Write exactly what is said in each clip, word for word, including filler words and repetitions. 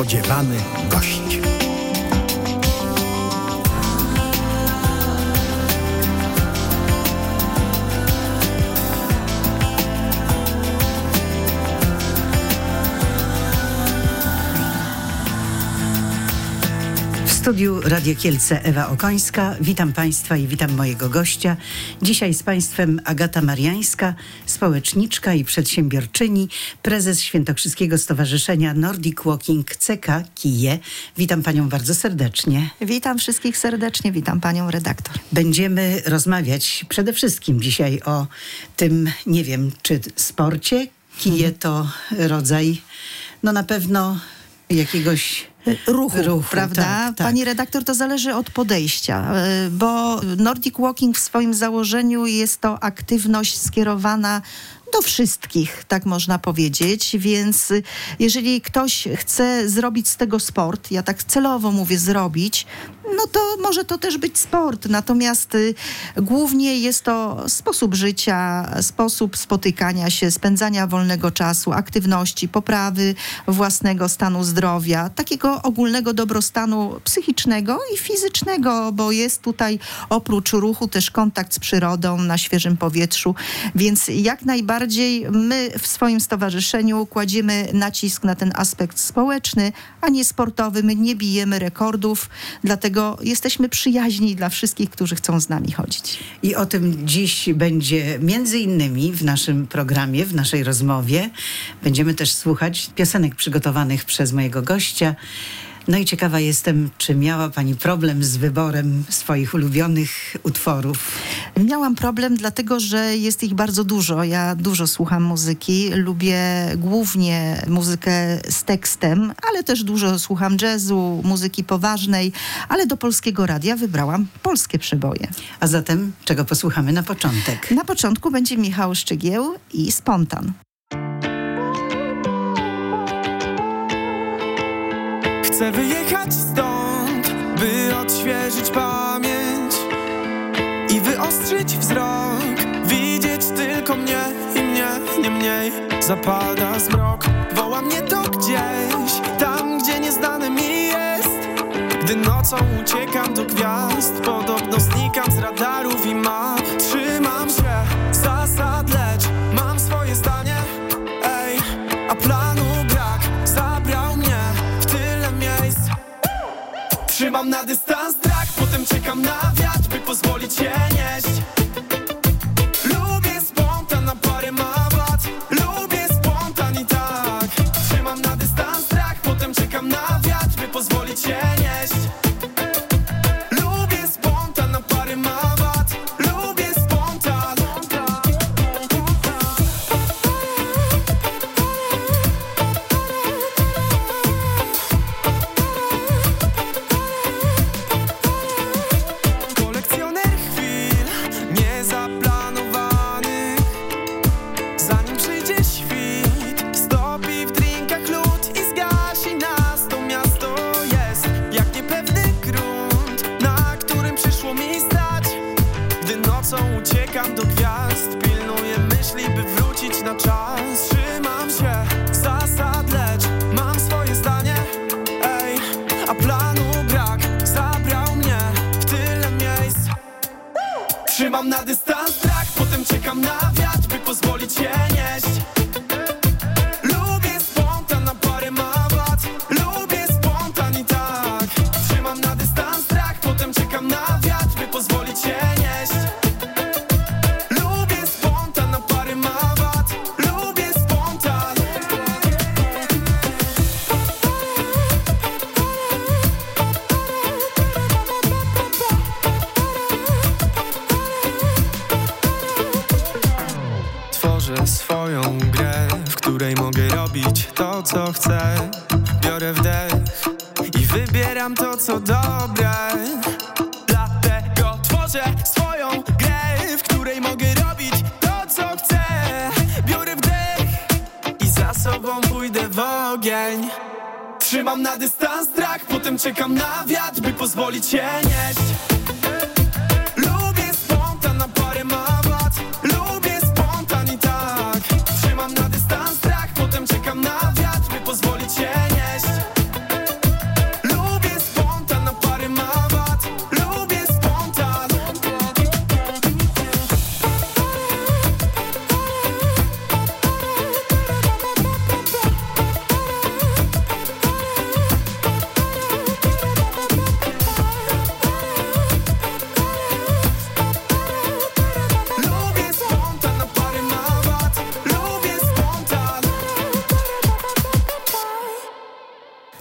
niespodziewany gość. W studiu Radio Kielce Ewa Okońska. Witam Państwa i witam mojego gościa. Dzisiaj z Państwem Agata Mariańska, społeczniczka i przedsiębiorczyni, prezes Świętokrzyskiego Stowarzyszenia Nordic Walking C K Kije. Witam Panią bardzo serdecznie. Witam wszystkich serdecznie, witam Panią redaktor. Będziemy rozmawiać przede wszystkim dzisiaj o tym, nie wiem, czy sporcie. Kije to rodzaj, no na pewno jakiegoś Ruchu, Ruchu, prawda? tak, tak. Pani redaktor, to zależy od podejścia, bo Nordic Walking w swoim założeniu jest to aktywność skierowana do wszystkich, tak można powiedzieć, więc jeżeli ktoś chce zrobić z tego sport, ja tak celowo mówię zrobić, no to może to też być sport, natomiast y, głównie jest to sposób życia, sposób spotykania się, spędzania wolnego czasu, aktywności, poprawy własnego stanu zdrowia, takiego ogólnego dobrostanu psychicznego i fizycznego, bo jest tutaj oprócz ruchu też kontakt z przyrodą na świeżym powietrzu, więc jak najbardziej my w swoim stowarzyszeniu kładziemy nacisk na ten aspekt społeczny, a nie sportowy. My nie bijemy rekordów, dlatego jesteśmy przyjaźni dla wszystkich, którzy chcą z nami chodzić. I o tym dziś będzie między innymi w naszym programie, w naszej rozmowie. Będziemy też słuchać piosenek przygotowanych przez mojego gościa. No i ciekawa jestem, czy miała Pani problem z wyborem swoich ulubionych utworów? Miałam problem, dlatego że jest ich bardzo dużo. Ja dużo słucham muzyki, lubię głównie muzykę z tekstem, ale też dużo słucham jazzu, muzyki poważnej, ale do Polskiego Radia wybrałam polskie przeboje. A zatem czego posłuchamy na początek? Na początku będzie Michał Szczygieł i Spontan. Chcę wyjechać stąd, by odświeżyć pamięć i wyostrzyć wzrok, widzieć tylko mnie i mnie, nie mniej. Zapada zmrok, woła mnie to gdzieś, tam gdzie nieznane mi jest. Gdy nocą uciekam do gwiazd, podobno znikam z radarów i map. Trzymam się zasad, lecz mam swoje zdanie, ej, a planu brak, zabrał mnie w tyle miejsc. Trzymam na dystans brak, potem czekam na wiatr, by pozwolić się nieść. Lubię spontan, na parę ma wad, lubię spontan i tak. Trzymam na dystans brak, potem czekam na wiatr, by pozwolić się nieść. Lubię spontan, na parę ma wad, lubię spontan. Kolekcjoner chwil niezaplanowanych, zanim przyjdzie świt, stopi w drinkach lód i zgasi nas. To miasto jest jak niepewny grunt, na którym przyszło mi stać. Gdy nocą uciekam do gwiazd, pilnuję myśli, by wrócić na czas. Trzymam się zasad, lecz mam swoje zdanie, ej, a planu brak, zabrał mnie w tyle miejsc. Trzymam na dystans brak, potem czekam na wiatr, by pozwolić się nieść. Lubię spontan, na parę ma wad, lubię spontan i tak. Trzymam na dystans brak, potem czekam na wiatr, by pozwolić się nieść. Lubię spontan, na parę ma wad, lubię spontan. Tworzę swoją grę, w której mogę robić to, co chcę. Biorę wdech i wybieram to, co dobre. Dlatego tworzę swoją grę, w której mogę robić to, co chcę. Biorę wdech i za sobą pójdę w ogień. Trzymam na dystans strach, potem czekam na wiatr, by pozwolić się nieść. Lubię spontan, na parę ma wad, lubię spontan i tak. Trzymam na dystans strach, potem czekam na wiatr, by pozwolić się nieść.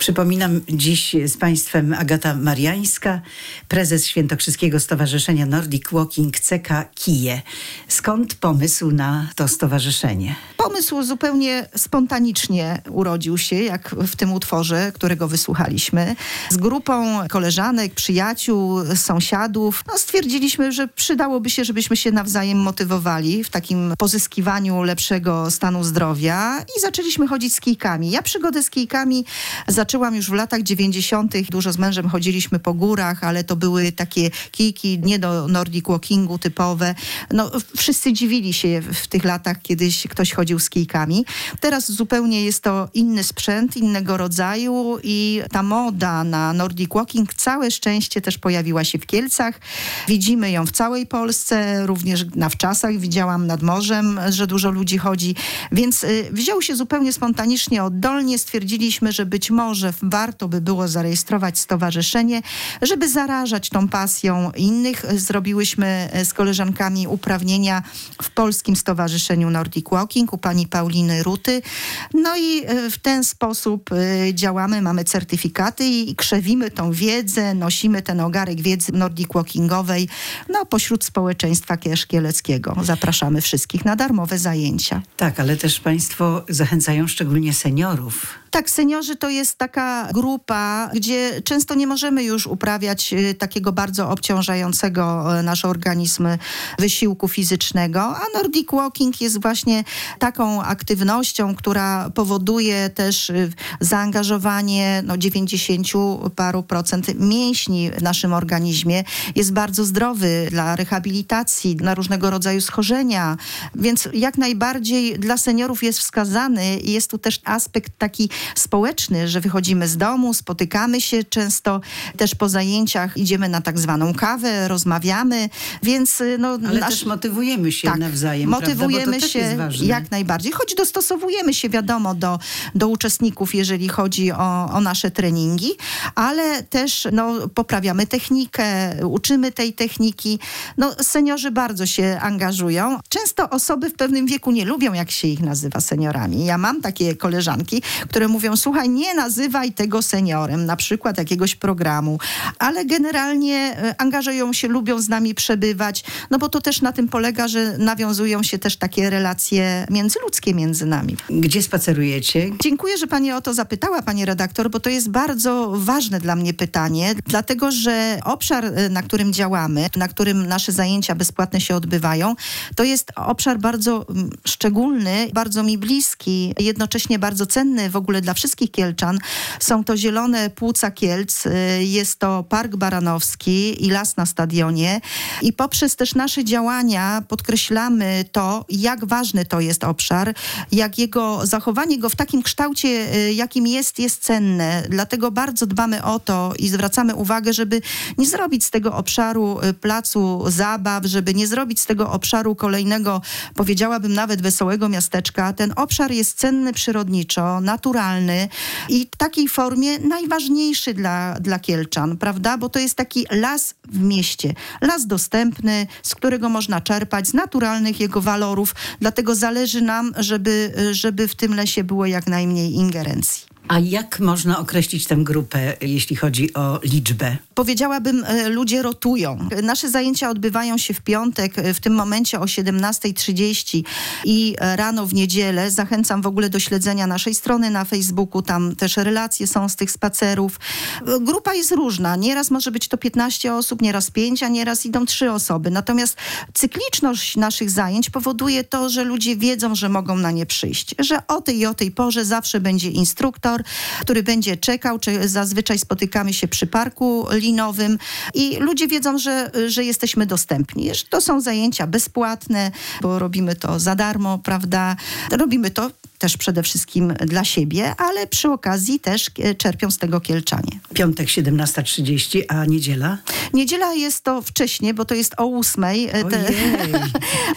Przypominam, dziś z Państwem Agata Mariańska, prezes Świętokrzyskiego Stowarzyszenia Nordic Walking C K Kije. Skąd pomysł na to stowarzyszenie? Pomysł zupełnie spontanicznie urodził się, jak w tym utworze, którego wysłuchaliśmy. Z grupą koleżanek, przyjaciół, sąsiadów no stwierdziliśmy, że przydałoby się, żebyśmy się nawzajem motywowali w takim pozyskiwaniu lepszego stanu zdrowia i zaczęliśmy chodzić z kijkami. Ja przygodę z kijkami zaczęłam już w latach dziewięćdziesiątych. Dużo z mężem chodziliśmy po górach, ale to były takie kijki nie do Nordic Walkingu typowe. No, wszyscy dziwili się w tych latach, kiedyś ktoś chodził z kijkami. Teraz zupełnie jest to inny sprzęt, innego rodzaju i ta moda na Nordic Walking całe szczęście też pojawiła się w Kielcach. Widzimy ją w całej Polsce, również na Wczasach widziałam nad morzem, że dużo ludzi chodzi, więc y, wziął się zupełnie spontanicznie, oddolnie. Stwierdziliśmy, że być może warto by było zarejestrować stowarzyszenie, żeby zarażać tą pasją innych. Zrobiłyśmy z koleżankami uprawnienia w Polskim Stowarzyszeniu Nordic Walking u pani Pauliny Ruty. No i w ten sposób działamy, mamy certyfikaty i krzewimy tą wiedzę, nosimy ten ogarek wiedzy Nordic Walkingowej no, pośród społeczeństwa szkieleckiego. Zapraszamy wszystkich na darmowe zajęcia. Tak, ale też Państwo zachęcają szczególnie seniorów. Tak, seniorzy to jest taka grupa, gdzie często nie możemy już uprawiać takiego bardzo obciążającego nasz organizm wysiłku fizycznego, a Nordic Walking jest właśnie taką aktywnością, która powoduje też zaangażowanie no, dziewięćdziesięciu paru procent mięśni w naszym organizmie. Jest bardzo zdrowy dla rehabilitacji, dla różnego rodzaju schorzenia, więc jak najbardziej dla seniorów jest wskazany i jest tu też aspekt taki społeczny, że wychodzimy z domu, spotykamy się często, też po zajęciach idziemy na tak zwaną kawę, rozmawiamy, więc no... Ale nasz... też motywujemy się tak, nawzajem, motywujemy prawda? Bo to się też jest ważne. jak najbardziej, choć dostosowujemy się wiadomo do, do uczestników, jeżeli chodzi o, o nasze treningi, ale też no, poprawiamy technikę, uczymy tej techniki. No, seniorzy bardzo się angażują. Często osoby w pewnym wieku nie lubią, jak się ich nazywa seniorami. Ja mam takie koleżanki, które mówią, słuchaj, nie nazywaj tego seniorem, na przykład jakiegoś programu, ale generalnie angażują się, lubią z nami przebywać, no bo to też na tym polega, że nawiązują się też takie relacje międzyludzkie między nami. Gdzie spacerujecie? Dziękuję, że pani o to zapytała, pani redaktor, bo to jest bardzo ważne dla mnie pytanie, dlatego, że obszar, na którym działamy, na którym nasze zajęcia bezpłatne się odbywają, to jest obszar bardzo szczególny, bardzo mi bliski, jednocześnie bardzo cenny w ogóle dla wszystkich Kielczan. Są to zielone płuca Kielc, jest to Park Baranowski i las na stadionie i poprzez też nasze działania podkreślamy to, jak ważny to jest obszar, jak jego zachowanie go w takim kształcie, jakim jest, jest cenne. Dlatego bardzo dbamy o to i zwracamy uwagę, żeby nie zrobić z tego obszaru placu zabaw, żeby nie zrobić z tego obszaru kolejnego, powiedziałabym nawet wesołego miasteczka. Ten obszar jest cenny przyrodniczo, naturalny i w takiej formie najważniejszy dla, dla Kielczan, prawda? Bo to jest taki las w mieście. Las dostępny, z którego można czerpać, z naturalnych jego walorów. Dlatego zależy nam, żeby, żeby w tym lesie było jak najmniej ingerencji. A jak można określić tę grupę, jeśli chodzi o liczbę? Powiedziałabym, ludzie rotują. Nasze zajęcia odbywają się w piątek, w tym momencie o siedemnasta trzydzieści i rano w niedzielę. Zachęcam w ogóle do śledzenia naszej strony na Facebooku, tam też relacje są z tych spacerów. Grupa jest różna. Nieraz może być to piętnaście osób, nieraz pięć, a nieraz idą trzy osoby. Natomiast cykliczność naszych zajęć powoduje to, że ludzie wiedzą, że mogą na nie przyjść. Że o tej i o tej porze zawsze będzie instruktor, który będzie czekał, czy zazwyczaj spotykamy się przy parku linowym i ludzie wiedzą, że, że jesteśmy dostępni. To są zajęcia bezpłatne, bo robimy to za darmo, prawda? Robimy to też przede wszystkim dla siebie, ale przy okazji też czerpią z tego Kielczanie. Piątek siedemnasta trzydzieści, a niedziela? Niedziela jest to wcześnie, bo to jest o ósmej. Te,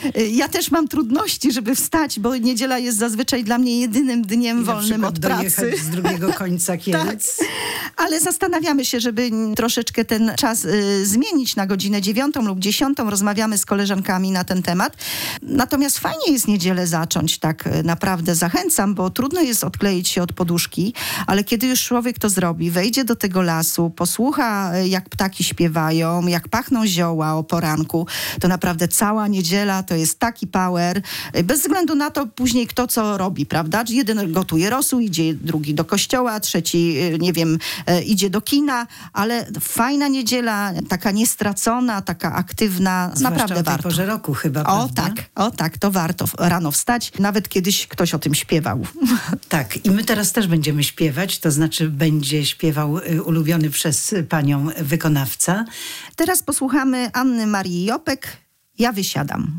Ja też mam trudności, żeby wstać, bo niedziela jest zazwyczaj dla mnie jedynym dniem I wolnym od pracy. z drugiego końca Kielc. Tak. Ale zastanawiamy się, żeby troszeczkę ten czas y, zmienić na godzinę dziewiątą lub dziesiątą. Rozmawiamy z koleżankami na ten temat. Natomiast fajnie jest niedzielę zacząć, tak y, naprawdę zachęcam, bo trudno jest odkleić się od poduszki, ale kiedy już człowiek to zrobi, wejdzie do tego lasu, posłucha y, jak ptaki śpiewają, jak pachną zioła o poranku, to naprawdę cała niedziela to jest taki power. Y, bez względu na to później kto co robi, prawda? Jeden gotuje rosół, idzie drugi do kościoła, trzeci, y, nie wiem, idzie do kina, ale fajna niedziela, taka niestracona, taka aktywna, Zwłaszcza naprawdę o tej warto. porze roku chyba, O prawda? tak, o tak, to warto rano wstać. Nawet kiedyś ktoś o tym śpiewał. Tak, i my teraz też będziemy śpiewać, to znaczy będzie śpiewał y, ulubiony przez panią wykonawca. Teraz posłuchamy Anny Marii Jopek, Ja wysiadam.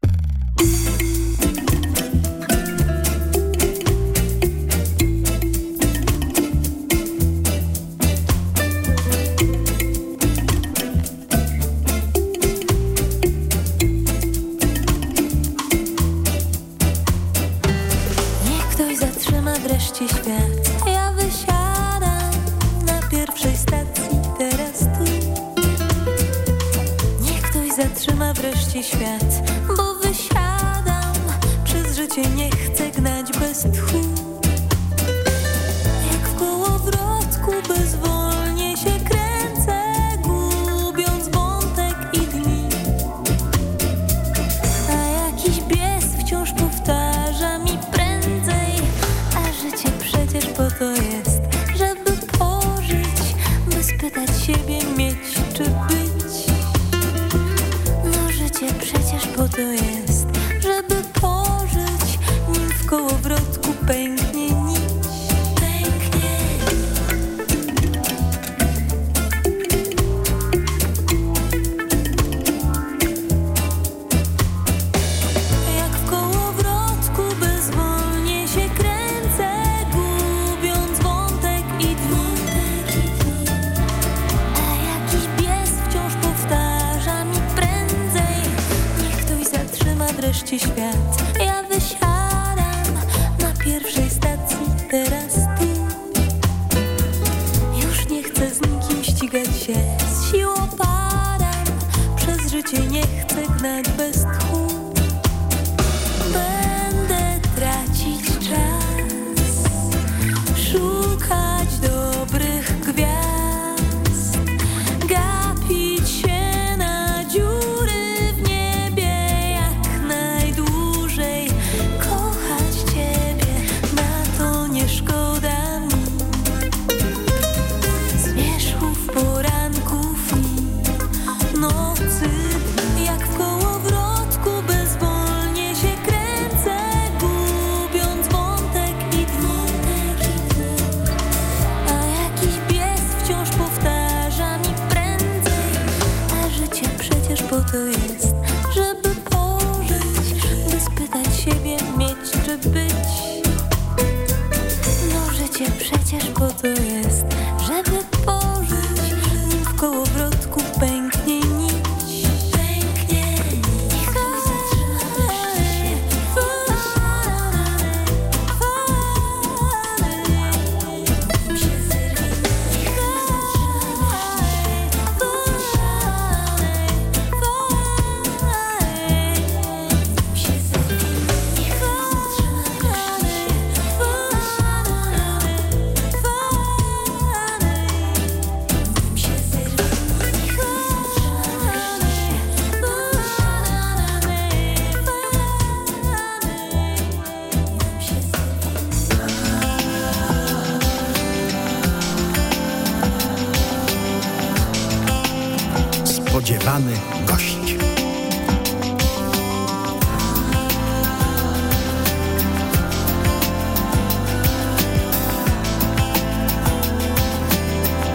Wreszcie świat, ja wysiadam na pierwszej stacji, teraz tu. Niech ktoś zatrzyma wreszcie świat, bo wysiadam, przez życie nie chcę gnać bez tchu. Jak w kołowrotku bezwolnie się kręcę, gubiąc wątek i dni. A jakiś bies wciąż powtarza mi prędzej. Życie przecież po to jest, żeby pożyć, by spytać siebie mieć czy być. No życie przecież po to jest, żeby pożyć, nim w kołowrotku pęknie nić. Pęknie. Jak w kołowrotku bezwolnie się kręcę, gubiąc wątek i dni. A jakiś bies wciąż powtarza mi prędzej. Niech ktoś zatrzyma wreszcie świat. Ja wysiadam na pierwszej stacji, teraz tu. Już nie chcę z nikim ścigać się, z siłą padam. Przez życie nie chcę gnać bez tchu. Będę tracić czas, szukać dobrych gwiazd, gapić się na dziury w niebie jak najdłużej, kochać Ciebie, na to nie szkoda mi zmierzchów, poranków i nocy. Jak w kołowrotku bezwolnie się kręcę, gubiąc wątek i dni. A jakiś bies wciąż powtarza mi prędzej. A życie przecież po to jest, żeby pożyć, by spytać siebie mieć czy być. No życie przecież po to jest, żeby pożyć, nim w kołowrotku pęknie nić. Pęknie nić. Niech ktoś zatrzyma wreszcie świat. Nim się zerwie, niech ktoś zatrzyma wreszcie świat. Nim się zerwie, niech ktoś zatrzyma wreszcie Spodziewany gość.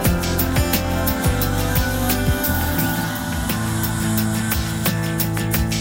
Przy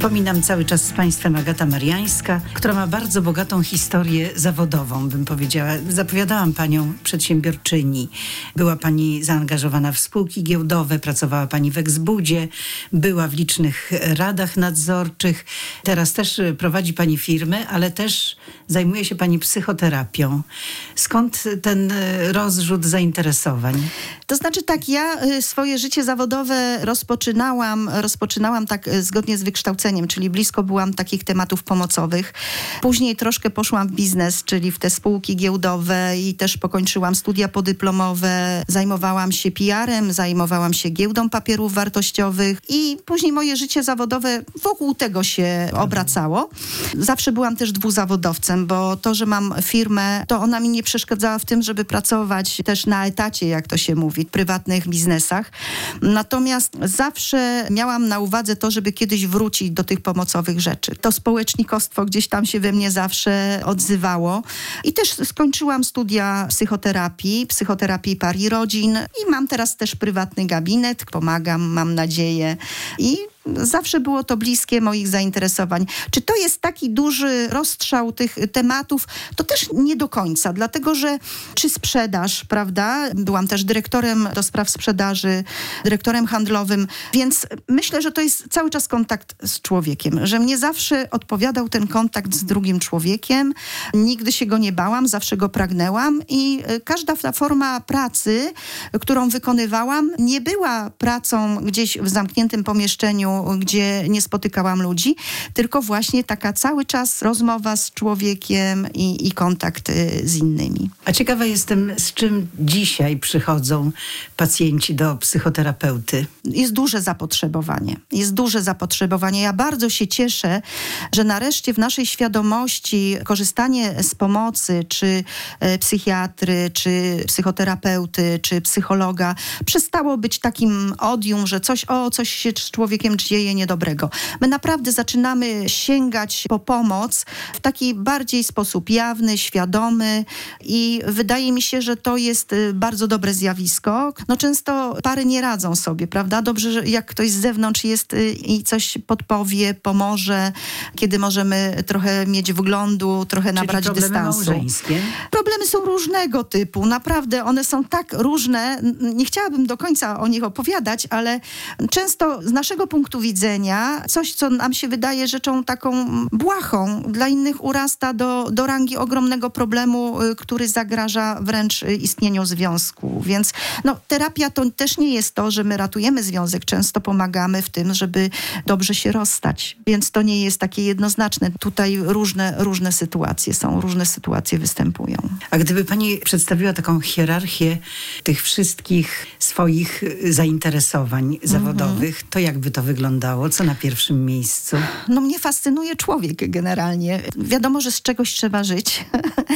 Przypominam cały czas z Państwem Agata Mariańska, która ma bardzo bogatą historię zawodową, bym powiedziała. Zapowiadałam Panią przedsiębiorczyni. Była Pani zaangażowana w spółki giełdowe, pracowała Pani w Eksbudzie, była w licznych radach nadzorczych. Teraz też prowadzi Pani firmę, ale też zajmuje się Pani psychoterapią. Skąd ten rozrzut zainteresowań? To znaczy tak, ja swoje życie zawodowe rozpoczynałam, rozpoczynałam tak zgodnie z wykształceniem, czyli blisko byłam takich tematów pomocowych. Później troszkę poszłam w biznes, czyli w te spółki giełdowe i też pokończyłam studia podyplomowe. Zajmowałam się P R-em, zajmowałam się giełdą papierów wartościowych i później moje życie zawodowe wokół tego się obracało. Zawsze byłam też dwuzawodowcem, bo to, że mam firmę, to ona mi nie przeszkadzała w tym, żeby pracować też na etacie, jak to się mówi, w prywatnych biznesach. Natomiast zawsze miałam na uwadze to, żeby kiedyś wrócić do tych pomocowych rzeczy. To społecznikostwo gdzieś tam się we mnie zawsze odzywało. I też skończyłam studia psychoterapii, psychoterapii par i rodzin i mam teraz też prywatny gabinet, pomagam, mam nadzieję. I zawsze było to bliskie moich zainteresowań. Czy to jest taki duży rozstrzał tych tematów? To też nie do końca, dlatego że czy sprzedaż, prawda? Byłam też dyrektorem do spraw sprzedaży, dyrektorem handlowym, więc myślę, że to jest cały czas kontakt z człowiekiem, że mnie zawsze odpowiadał ten kontakt z drugim człowiekiem. Nigdy się go nie bałam, zawsze go pragnęłam i każda ta forma pracy, którą wykonywałam, nie była pracą gdzieś w zamkniętym pomieszczeniu, gdzie nie spotykałam ludzi, tylko właśnie taka cały czas rozmowa z człowiekiem i, i kontakt z innymi. A ciekawa jestem, z czym dzisiaj przychodzą pacjenci do psychoterapeuty? Jest duże zapotrzebowanie. Jest duże zapotrzebowanie. Ja bardzo się cieszę, że nareszcie w naszej świadomości korzystanie z pomocy, czy psychiatry, czy psychoterapeuty, czy psychologa przestało być takim odium, że coś, o, coś się z człowiekiem dzieje niedobrego. My naprawdę zaczynamy sięgać po pomoc w taki bardziej sposób jawny, świadomy i wydaje mi się, że to jest bardzo dobre zjawisko. No często pary nie radzą sobie, prawda? Dobrze, że jak ktoś z zewnątrz jest i coś podpowie, pomoże, kiedy możemy trochę mieć wglądu, trochę Czyli nabrać problemy dystansu. Małżeńskie? Problemy są różnego typu. Naprawdę one są tak różne. Nie chciałabym do końca o nich opowiadać, ale często z naszego punktu widzenia coś, co nam się wydaje rzeczą taką błahą, dla innych urasta do, do rangi ogromnego problemu, który zagraża wręcz istnieniu związku. Więc no, terapia to też nie jest to, że my ratujemy związek. Często pomagamy w tym, żeby dobrze się rozstać. Więc to nie jest takie jednoznaczne. Tutaj różne, różne sytuacje są, różne sytuacje występują. A gdyby pani przedstawiła taką hierarchię tych wszystkich swoich zainteresowań zawodowych, mm-hmm. to jakby to wyglądało? Co na pierwszym miejscu? No mnie fascynuje człowiek generalnie. Wiadomo, że z czegoś trzeba żyć.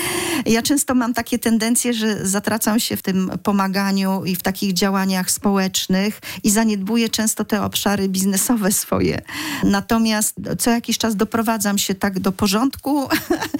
Ja często mam takie tendencje, że zatracam się w tym pomaganiu i w takich działaniach społecznych i zaniedbuję często te obszary biznesowe swoje. Natomiast co jakiś czas doprowadzam się tak do porządku.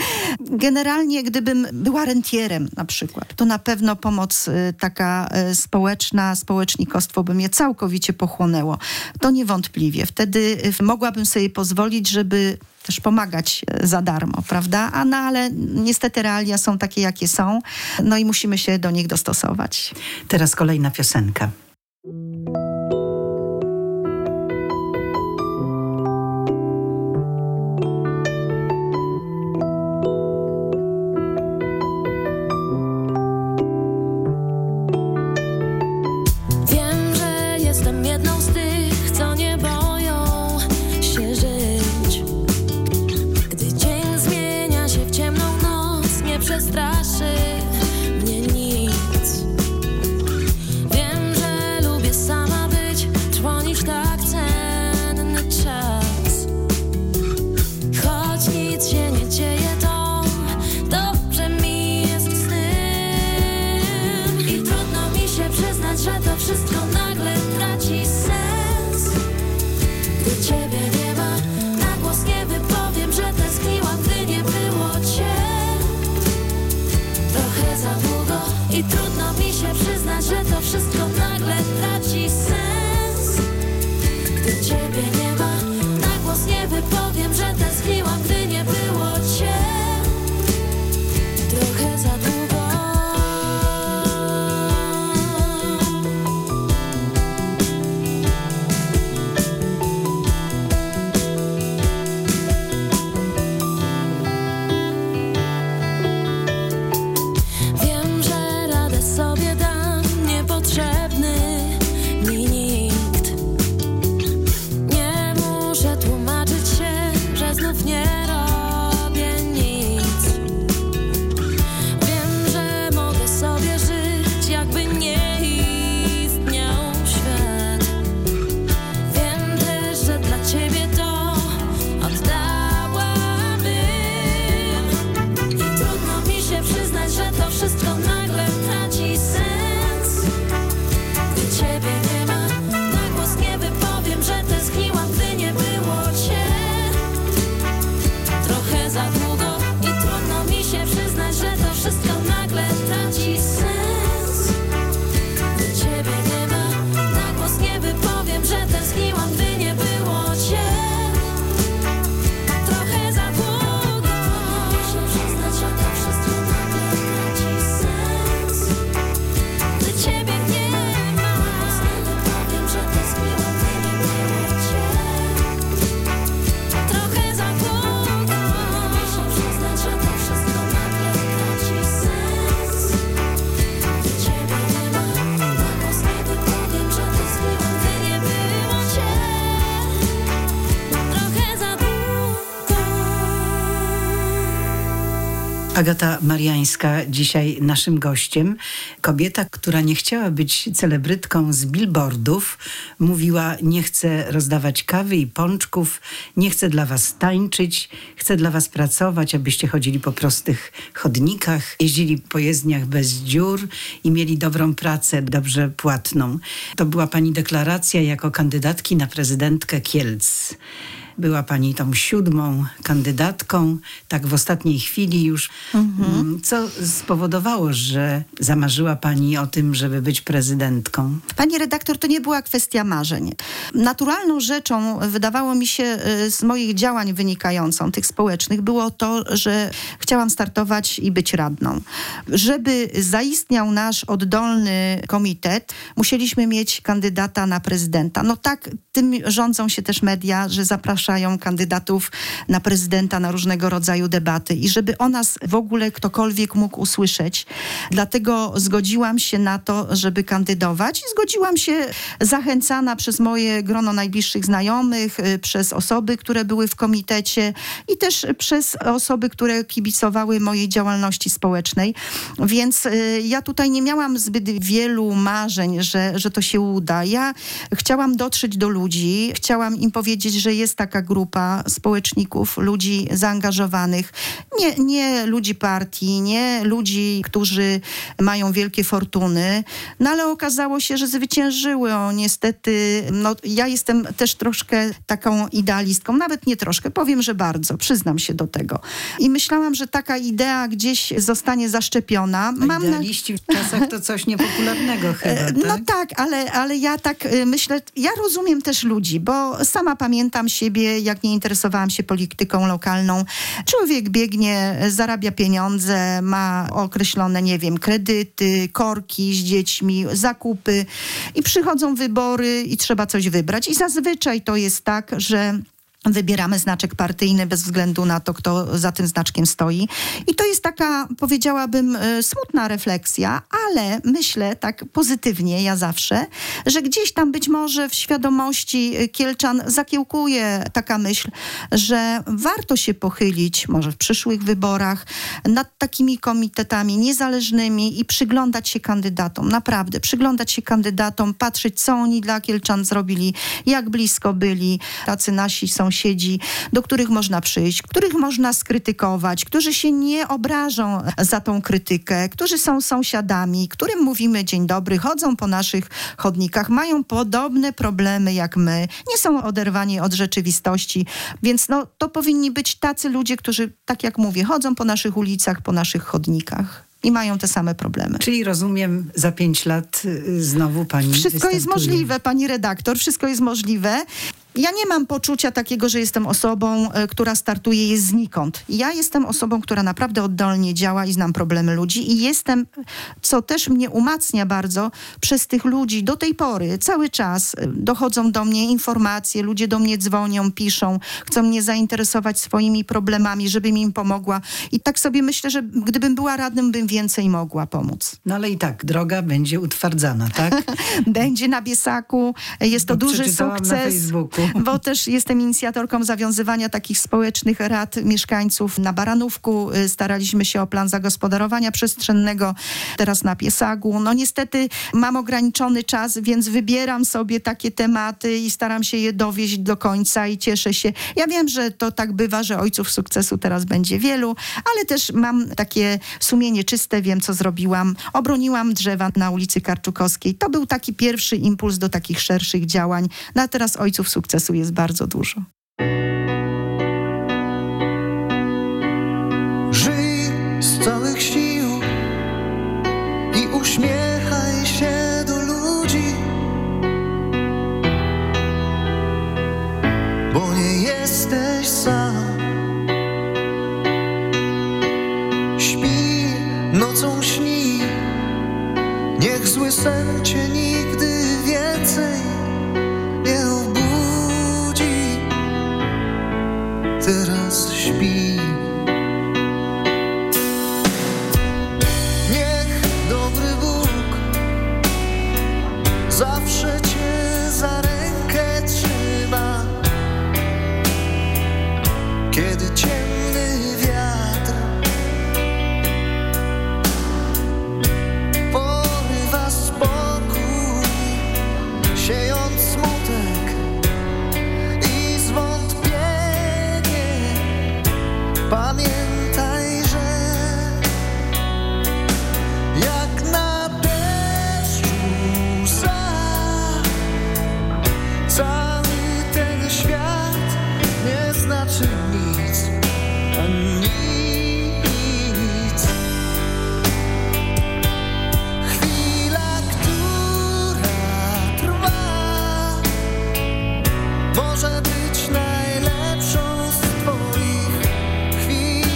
Generalnie gdybym była rentierem na przykład, to na pewno pomoc taka społeczna, społecznikostwo by mnie całkowicie pochłonęło. To niewątpliwie. Wtedy mogłabym sobie pozwolić, żeby też pomagać za darmo, prawda? A no ale niestety realia są takie, jakie są. No i musimy się do nich dostosować. Teraz kolejna piosenka. Wiem, że jestem jedną z tych, co nie boją się żyć. Gdy dzień zmienia się w ciemną noc, nie przestraszy mnie nic. Wiem, że Agata Mariańska dzisiaj naszym gościem. Kobieta, która nie chciała być celebrytką z billboardów, mówiła: nie chcę rozdawać kawy i pączków, nie chcę dla was tańczyć, chcę dla was pracować, abyście chodzili po prostych chodnikach, jeździli po jezdniach bez dziur i mieli dobrą pracę, dobrze płatną. To była pani deklaracja jako kandydatki na prezydentkę Kielc. Była pani tą siódmą kandydatką, tak w ostatniej chwili już. Mhm. Co spowodowało, że zamarzyła pani o tym, żeby być prezydentką? Pani redaktor, to nie była kwestia marzeń. Naturalną rzeczą, wydawało mi się, z moich działań wynikającą, tych społecznych, było to, że chciałam startować i być radną. Żeby zaistniał nasz oddolny komitet, musieliśmy mieć kandydata na prezydenta. No tak, tym rządzą się też media, że zapraszają kandydatów na prezydenta na różnego rodzaju debaty i żeby o nas w ogóle ktokolwiek mógł usłyszeć. Dlatego zgodziłam się na to, żeby kandydować i zgodziłam się zachęcana przez moje grono najbliższych znajomych, przez osoby, które były w komitecie i też przez osoby, które kibicowały mojej działalności społecznej. Więc y, ja tutaj nie miałam zbyt wielu marzeń, że, że to się uda. Ja chciałam dotrzeć do ludzi, chciałam im powiedzieć, że jest taka grupa społeczników, ludzi zaangażowanych, nie, nie ludzi partii, nie ludzi, którzy mają wielkie fortuny, no ale okazało się, że zwyciężyły. O, niestety, no ja jestem też troszkę taką idealistką, nawet nie troszkę, powiem, że bardzo, przyznam się do tego. I myślałam, że taka idea gdzieś zostanie zaszczepiona. Mam idealiści na... w czasach to coś niepopularnego chyba, tak? No tak, ale, ale ja tak myślę, ja rozumiem też ludzi, bo sama pamiętam siebie, jak nie interesowałam się polityką lokalną. Człowiek biegnie, zarabia pieniądze, ma określone, nie wiem, kredyty, korki z dziećmi, zakupy i przychodzą wybory i trzeba coś wybrać. I zazwyczaj to jest tak, że wybieramy znaczek partyjny bez względu na to, kto za tym znaczkiem stoi. I to jest taka, powiedziałabym, smutna refleksja, ale myślę tak pozytywnie, ja zawsze, że gdzieś tam być może w świadomości Kielczan zakiełkuje taka myśl, że warto się pochylić, może w przyszłych wyborach, nad takimi komitetami niezależnymi i przyglądać się kandydatom. Naprawdę, przyglądać się kandydatom, patrzeć, co oni dla Kielczan zrobili, jak blisko byli tacy nasi sąsiedzi, do których można przyjść, których można skrytykować, którzy się nie obrażą za tą krytykę, którzy są sąsiadami, którym mówimy dzień dobry, chodzą po naszych chodnikach, mają podobne problemy jak my, nie są oderwani od rzeczywistości, więc no, to powinni być tacy ludzie, którzy, tak jak mówię, chodzą po naszych ulicach, po naszych chodnikach i mają te same problemy. Czyli rozumiem, za pięć lat znowu pani Wszystko występuje. Jest możliwe, pani redaktor, wszystko jest możliwe. Ja nie mam poczucia takiego, że jestem osobą, y, która startuje jest znikąd. Ja jestem osobą, która naprawdę oddolnie działa i znam problemy ludzi i jestem, co też mnie umacnia bardzo, przez tych ludzi do tej pory cały czas y, dochodzą do mnie informacje, ludzie do mnie dzwonią, piszą, chcą mnie zainteresować swoimi problemami, żebym im pomogła. I tak sobie myślę, że gdybym była radnym, bym więcej mogła pomóc. No ale i tak, droga będzie utwardzana, tak? Będzie na Biesaku, jest to Bo duży przeczytałam sukces. na Facebooku. Bo też jestem inicjatorką zawiązywania takich społecznych rad mieszkańców na Baranówku. Staraliśmy się o plan zagospodarowania przestrzennego, teraz na Piesagu. No niestety mam ograniczony czas, więc wybieram sobie takie tematy i staram się je dowieść do końca i cieszę się. Ja wiem, że to tak bywa, że ojców sukcesu teraz będzie wielu, ale też mam takie sumienie czyste, wiem co zrobiłam. Obroniłam drzewa na ulicy Karczukowskiej. To był taki pierwszy impuls do takich szerszych działań. No a teraz ojców sukcesu jest bardzo dużo. Żyj z całych sił i uśmiechaj się do ludzi, bo nie jesteś sam. Śpi, nocą śni, niech zły sen cię nigdy więcej nie obudzi. Teraz śpi. Niech dobry Bóg zawsze cię za rękę trzyma, kiedy ciemny wiatr Pamiętaj, że jak na deszczu łza, cały ten świat nie znaczy nic, a nic. Chwila, która trwa, może być najlepszą z twoich chwil.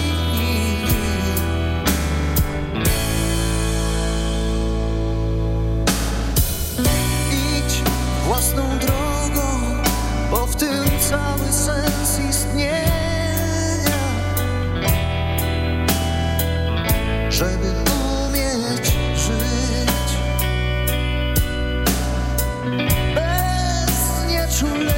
Idź własną drogą, bo w tym cały sens istnienia. Żeby umieć żyć bez nieczulenia,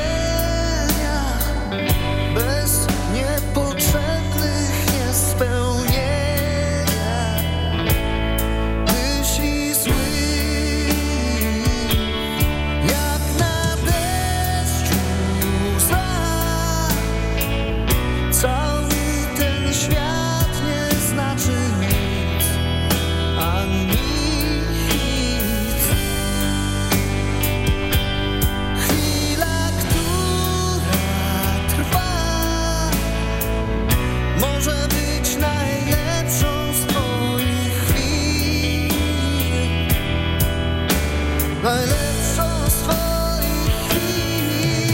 bez niepotrzebnych niespełnienia myśli złych. Jak na deszczu łza, cały ten świat nie znaczy nic, a nic. Chwila, która trwa, może być najlepszą z twoich chwil, najlepszą z twoich chwil.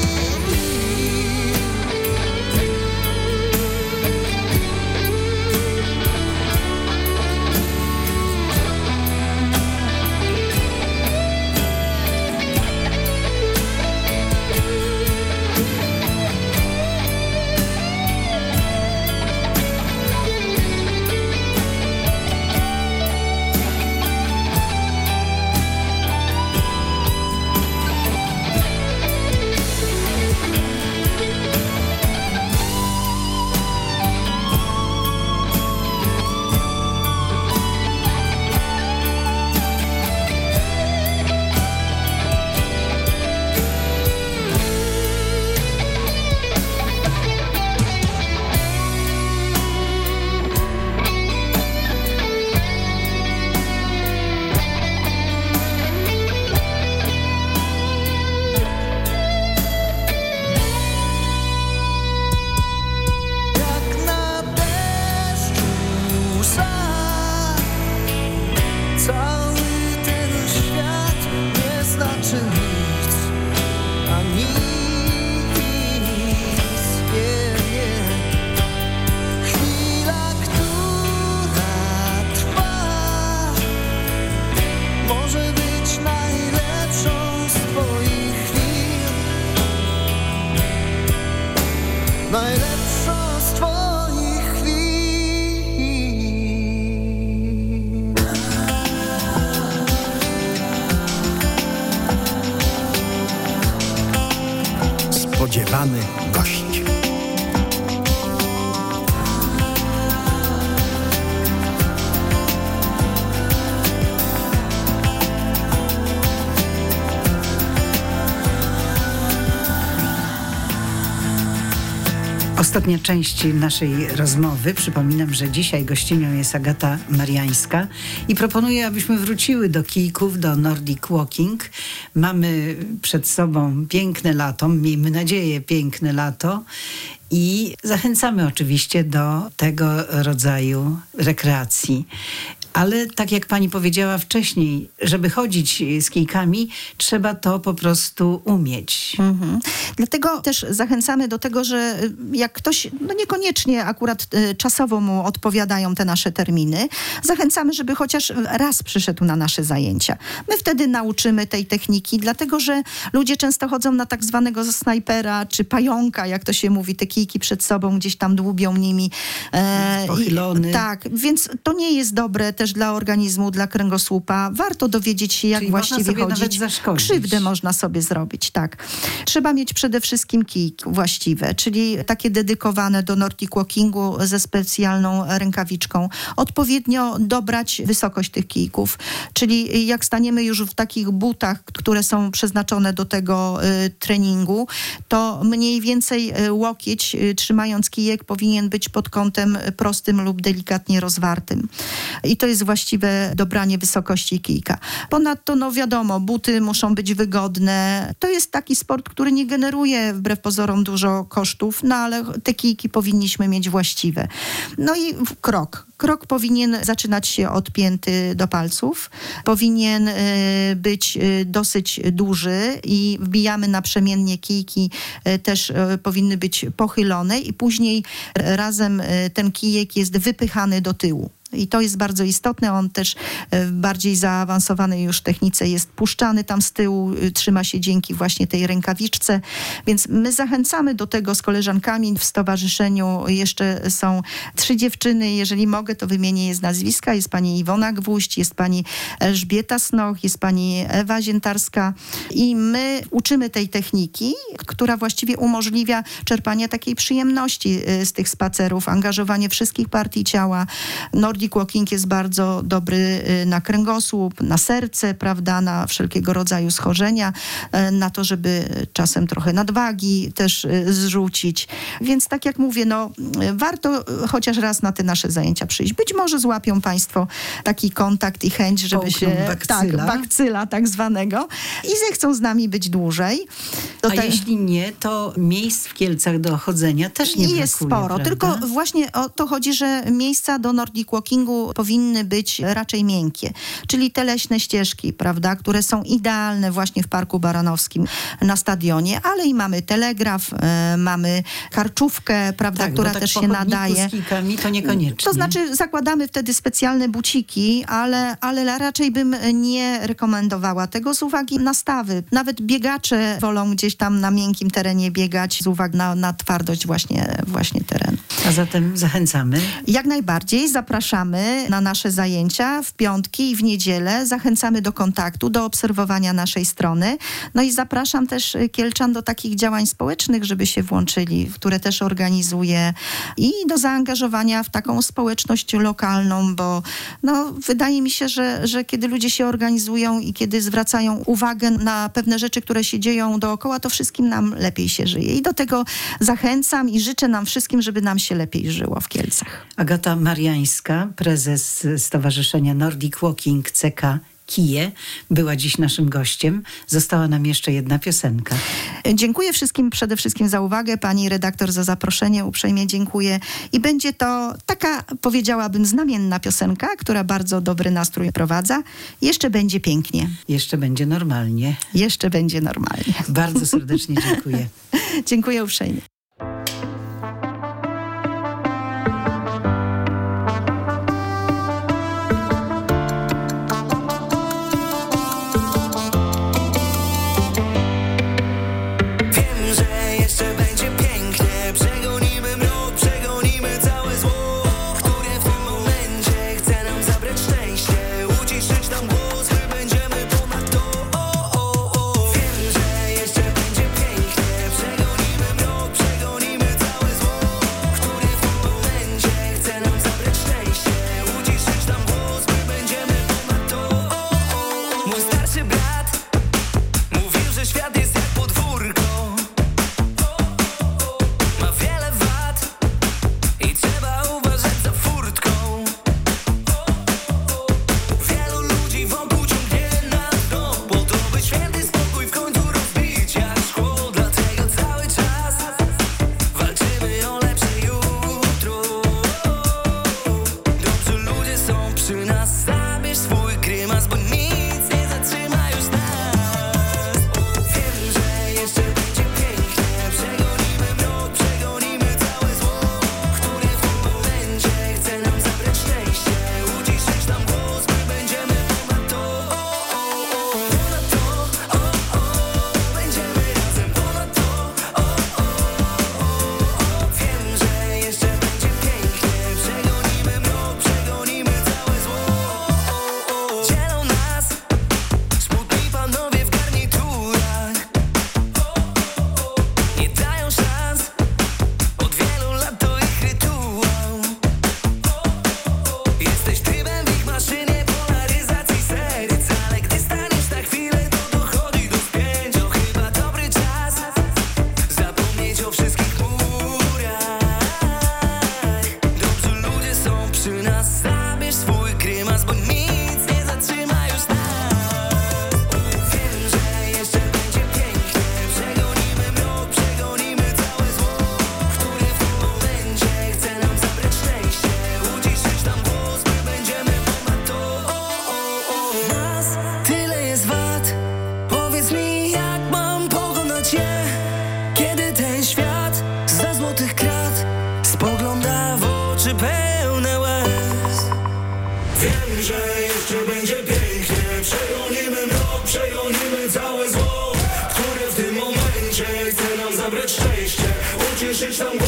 Jak na deszczu łza, cały ten świat nie znaczy nic, a nic. Nie, nie. Chwila, która trwa, może być najlepszą z twoich chwil, najlepszą z twoich chwil. Spodziewany gość. Ostatnia część naszej rozmowy. Przypominam, że dzisiaj gościnią jest Agata Mariańska i proponuję, abyśmy wróciły do kijków, do Nordic Walking. Mamy przed sobą piękne lato, miejmy nadzieję piękne lato i zachęcamy oczywiście do tego rodzaju rekreacji. Ale tak jak pani powiedziała wcześniej, żeby chodzić z kijkami, trzeba to po prostu umieć. Mhm. Dlatego też zachęcamy do tego, że jak ktoś, no niekoniecznie akurat y, czasowo mu odpowiadają te nasze terminy, zachęcamy, żeby chociaż raz przyszedł na nasze zajęcia. My wtedy nauczymy tej techniki, dlatego że ludzie często chodzą na tak zwanego snajpera czy pająka, jak to się mówi, te kijki przed sobą gdzieś tam dłubią nimi. E, Pochylony. i, tak, więc to nie jest dobre też też dla organizmu, dla kręgosłupa. Warto dowiedzieć się, jak Czyli właściwie można sobie chodzić. nawet zaszkodzić. Krzywdę można sobie zrobić, tak. Trzeba mieć przede wszystkim kijki właściwe, czyli takie dedykowane do Nordic Walkingu ze specjalną rękawiczką. Odpowiednio dobrać wysokość tych kijków, czyli jak staniemy już w takich butach, które są przeznaczone do tego y, treningu, to mniej więcej y, łokieć, y, trzymając kijek, powinien być pod kątem prostym lub delikatnie rozwartym. I to jest właściwe dobranie wysokości kijka. Ponadto, no wiadomo, buty muszą być wygodne. To jest taki sport, który nie generuje wbrew pozorom dużo kosztów, no ale te kijki powinniśmy mieć właściwe. No i krok. Krok powinien zaczynać się od pięty do palców. Powinien y, być y, dosyć duży i wbijamy naprzemiennie kijki, y, też y, powinny być pochylone i później y, razem y, ten kijek jest wypychany do tyłu. I to jest bardzo istotne. On też w bardziej zaawansowanej już technice jest puszczany tam z tyłu, trzyma się dzięki właśnie tej rękawiczce. Więc my zachęcamy do tego z koleżankami. W stowarzyszeniu jeszcze są trzy dziewczyny. Jeżeli mogę, to wymienię je z nazwiska. Jest pani Iwona Gwóźdź, jest pani Elżbieta Snoch, jest pani Ewa Ziętarska. I my uczymy tej techniki, która właściwie umożliwia czerpanie takiej przyjemności z tych spacerów, angażowanie wszystkich partii ciała. Nordic Walking jest bardzo dobry na kręgosłup, na serce, prawda, na wszelkiego rodzaju schorzenia, na to, żeby czasem trochę nadwagi też zrzucić. Więc tak jak mówię, no warto chociaż raz na te nasze zajęcia przyjść. Być może złapią państwo taki kontakt i chęć, żeby Połkną się... bakcyla. Tak, bakcyla tak zwanego. I zechcą z nami być dłużej. Do A te... jeśli nie, to miejsc w Kielcach do chodzenia też nie jest brakuje, sporo, prawda? tylko właśnie o to chodzi, że miejsca do Nordic Walkingu powinny być raczej miękkie, czyli te leśne ścieżki, prawda, które są idealne właśnie w Parku Baranowskim na stadionie, ale i mamy telegraf, e, mamy karczówkę, prawda, tak, która bo tak też po się chodniku nadaje. z kijkami to niekoniecznie. To znaczy zakładamy wtedy specjalne buciki, ale, ale raczej bym nie rekomendowała tego z uwagi na stawy. Nawet biegacze wolą gdzieś tam na miękkim terenie biegać z uwagi na, na twardość właśnie, właśnie terenu. A zatem zachęcamy. Jak najbardziej zapraszamy na nasze zajęcia w piątki i w niedzielę. Zachęcamy do kontaktu, do obserwowania naszej strony. No i zapraszam też Kielczan do takich działań społecznych, żeby się włączyli, które też organizuję i do zaangażowania w taką społeczność lokalną, bo no, wydaje mi się, że, że kiedy ludzie się organizują i kiedy zwracają uwagę na pewne rzeczy, które się dzieją dookoła, to wszystkim nam lepiej się żyje. I do tego zachęcam i życzę nam wszystkim, żeby nam się lepiej żyło w Kielcach. Agata Mariańska, prezes Stowarzyszenia Nordic Walking C K Kije, była dziś naszym gościem. Została nam jeszcze jedna piosenka. Dziękuję wszystkim przede wszystkim za uwagę, pani redaktor za zaproszenie, uprzejmie dziękuję. I będzie to taka, powiedziałabym, znamienna piosenka, która bardzo dobry nastrój prowadza. Jeszcze będzie pięknie. Jeszcze będzie normalnie. Jeszcze będzie normalnie. Bardzo serdecznie dziękuję. Dziękuję uprzejmie. Wiem, że jeszcze będzie pięknie, przegonimy mrok, przegonimy oczy pełne łez. Wiem, że jeszcze będzie pięknie. Przegonimy mrok, przegonimy całe zło, które w tym momencie chce nam zabrać szczęście. Ucieszyć nam